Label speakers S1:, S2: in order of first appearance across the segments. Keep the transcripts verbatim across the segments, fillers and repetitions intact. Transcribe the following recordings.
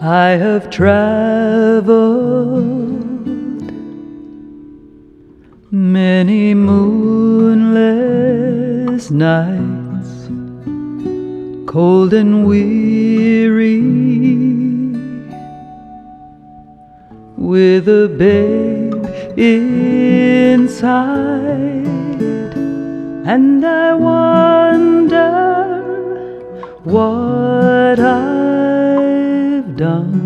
S1: I have traveled many moonless nights, cold and weary, with a babe inside, and I wonder what I've done.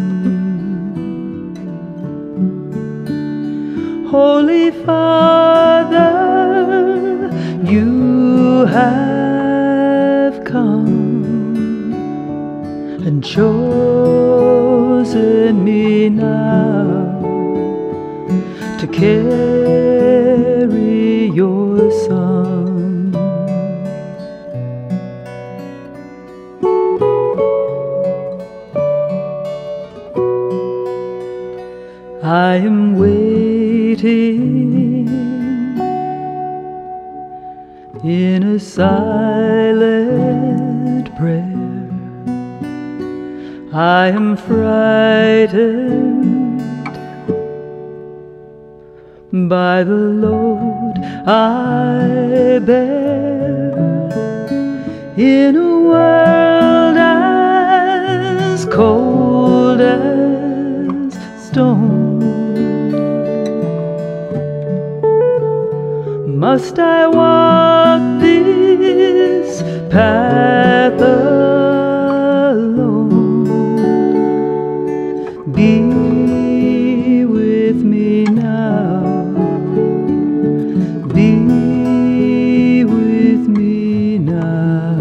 S1: Holy Father, you have come and chosen me now to carry your Son. I am waiting in a silent prayer. I am frightened by the load I bear in a world as cold as stone. Must I walk this path alone? Be with me now. Be with me now.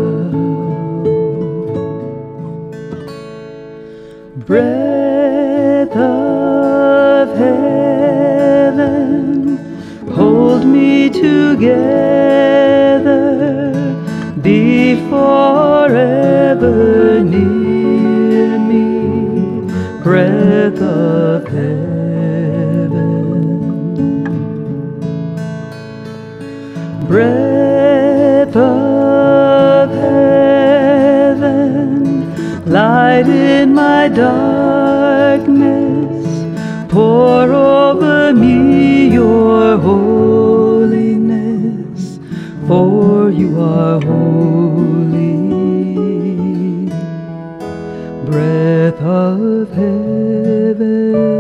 S1: Breath of heaven, hold me together, be forever near me. Breath of heaven, breath of heaven, light in my darkness, pour over me your holiness, for you are holy. Breath of heaven.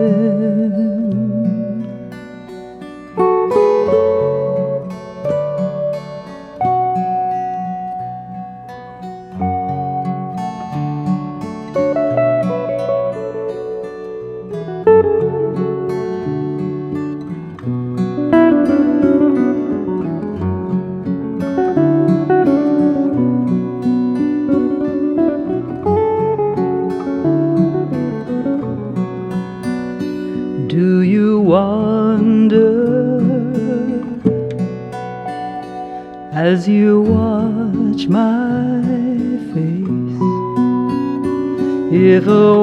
S1: Do you wonder as you watch my face if a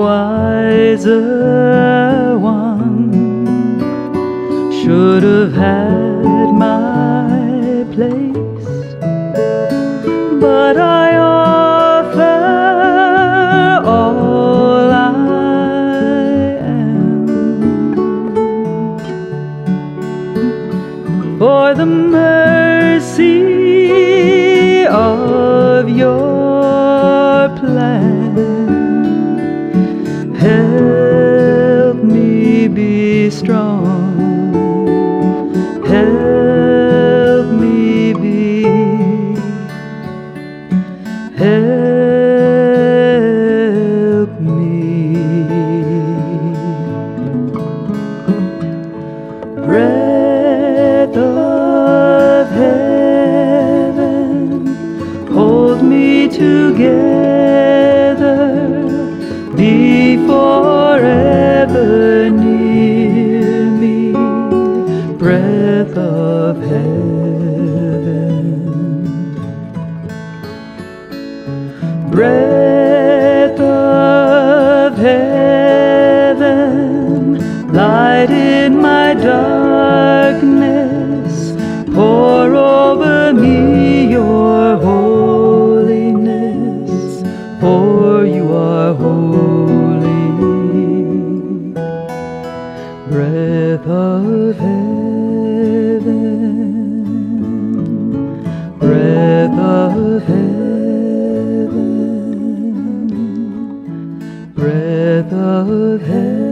S1: wiser one should have had my place? But I offer all I for the mercy of your plan. Help me be strong, help me be, help me. Breath of heaven, hold me together, be forever near me. Breath of heaven, breath of heaven, light in my darkness, pour over me your holiness, for you are holy. breath of heaven, breath of heaven, breath of heaven.